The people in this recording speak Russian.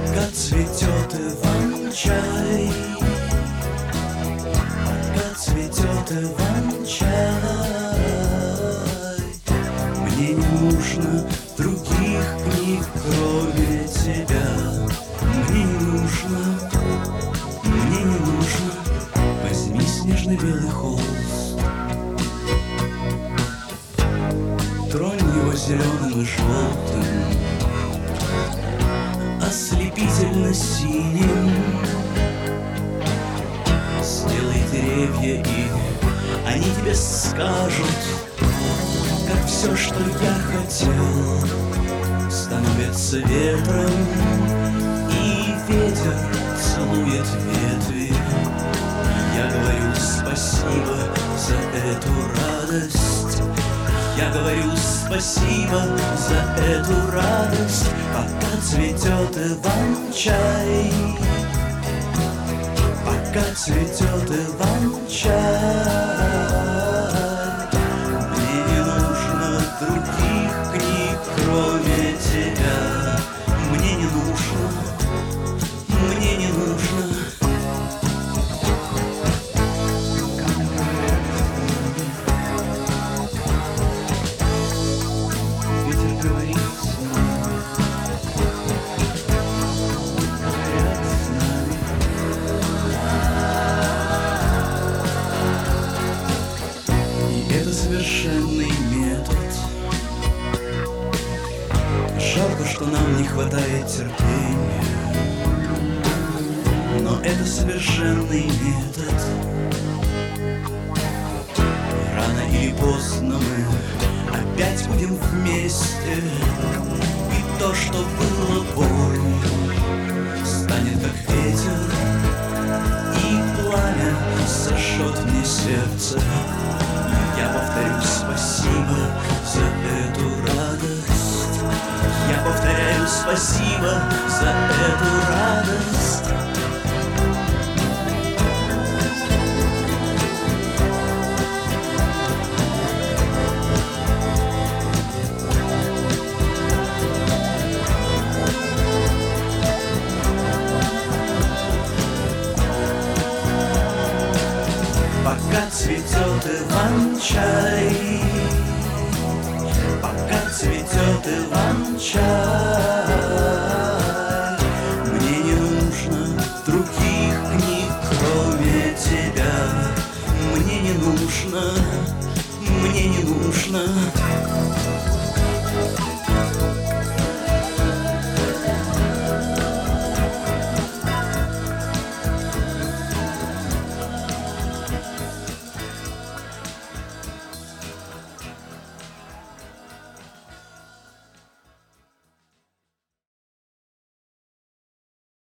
Пока цветет иван-чай, пока цветет иван-чай, мне не нужно других книг, кроме тебя. Мне не нужно, мне не нужно. Возьми снежный белый холст, тронь его зеленым и желтым, ослепительно синим. Сделай деревья, и они тебе скажут, как все, что я хотел, становится ветром, и ветер целует ветви. Я говорю спасибо за эту радость, я говорю спасибо за эту радость. Пока цветет иван-чай, пока цветет иван-чай, мне не нужно других книг, кроме тебя. Мне не нужно, мне не нужно. Ветер говорит с нами, говорят с нами. И это совершенный метод. Жалко, что нам не хватает терпения, но это совершенный метод. Рано или поздно мы опять будем вместе, и то, что было болью, станет как ветер, и пламя сожжет мне сердце. Я повторю спасибо за эту радость, я повторяю спасибо за эту радость. Пока цветет иван-чай, пока цветет иван-чай, мне не нужно других книг, кроме тебя. Мне не нужно, мне не нужно.